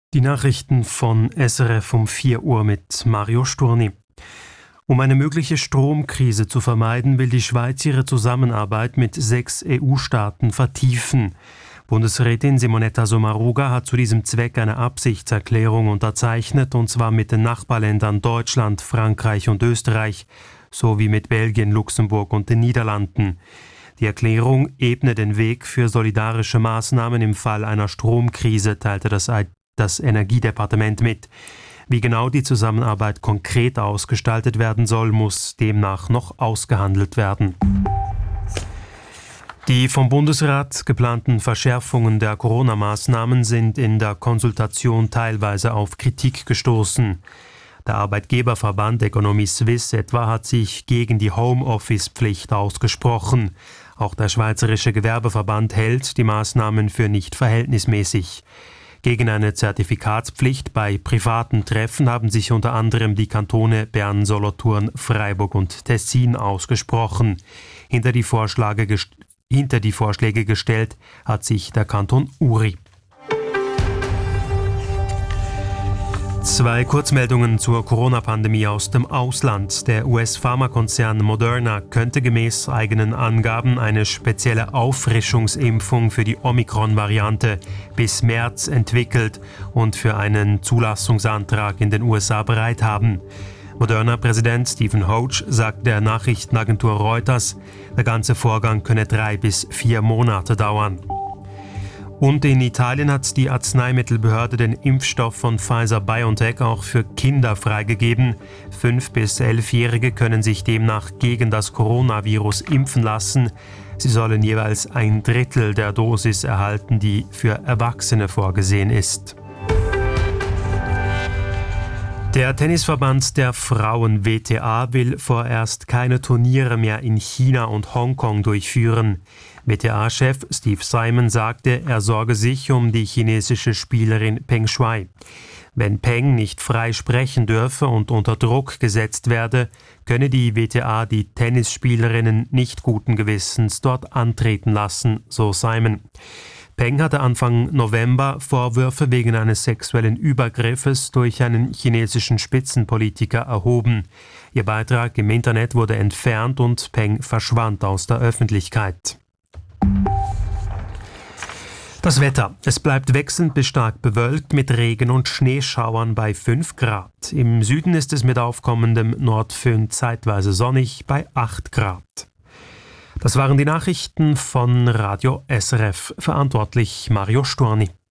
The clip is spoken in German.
Die Nachrichten von SRF um 4 Uhr mit Mario Sturni. Um eine mögliche Stromkrise zu vermeiden, will die Schweiz ihre Zusammenarbeit mit 6 EU-Staaten vertiefen. Bundesrätin Simonetta Sommaruga hat zu diesem Zweck eine Absichtserklärung unterzeichnet, und zwar mit den Nachbarländern Deutschland, Frankreich und Österreich, sowie mit Belgien, Luxemburg und den Niederlanden. Die Erklärung ebne den Weg für solidarische Maßnahmen im Fall einer Stromkrise, teilte das Energiedepartement mit. Wie genau die Zusammenarbeit konkret ausgestaltet werden soll, muss demnach noch ausgehandelt werden. Die vom Bundesrat geplanten Verschärfungen der Corona-Maßnahmen sind in der Konsultation teilweise auf Kritik gestoßen. Der Arbeitgeberverband Economie Suisse etwa hat sich gegen die Homeoffice-Pflicht ausgesprochen. Auch der Schweizerische Gewerbeverband hält die Maßnahmen für nicht verhältnismäßig. Gegen eine Zertifikatspflicht bei privaten Treffen haben sich unter anderem die Kantone Bern, Solothurn, Freiburg und Tessin ausgesprochen. Hinter die Vorschläge gestellt hat sich der Kanton Uri. 2 Kurzmeldungen zur Corona-Pandemie aus dem Ausland. Der US-Pharmakonzern Moderna könnte gemäß eigenen Angaben eine spezielle Auffrischungsimpfung für die Omikron-Variante bis März entwickelt und für einen Zulassungsantrag in den USA bereit haben. Moderna-Präsident Stephen Hoge sagt der Nachrichtenagentur Reuters, der ganze Vorgang könne 3 bis 4 Monate dauern. Und in Italien hat die Arzneimittelbehörde den Impfstoff von Pfizer-BioNTech auch für Kinder freigegeben. 5- bis 11-Jährige können sich demnach gegen das Coronavirus impfen lassen. Sie sollen jeweils 1/3 der Dosis erhalten, die für Erwachsene vorgesehen ist. Der Tennisverband der Frauen WTA will vorerst keine Turniere mehr in China und Hongkong durchführen. WTA-Chef Steve Simon sagte, er sorge sich um die chinesische Spielerin Peng Shuai. Wenn Peng nicht frei sprechen dürfe und unter Druck gesetzt werde, könne die WTA die Tennisspielerinnen nicht guten Gewissens dort antreten lassen, so Simon. Peng hatte Anfang November Vorwürfe wegen eines sexuellen Übergriffes durch einen chinesischen Spitzenpolitiker erhoben. Ihr Beitrag im Internet wurde entfernt und Peng verschwand aus der Öffentlichkeit. Das Wetter. Es bleibt wechselnd bis stark bewölkt mit Regen- und Schneeschauern bei 5 Grad. Im Süden ist es mit aufkommendem Nordföhn zeitweise sonnig bei 8 Grad. Das waren die Nachrichten von Radio SRF. Verantwortlich Mario Sturni.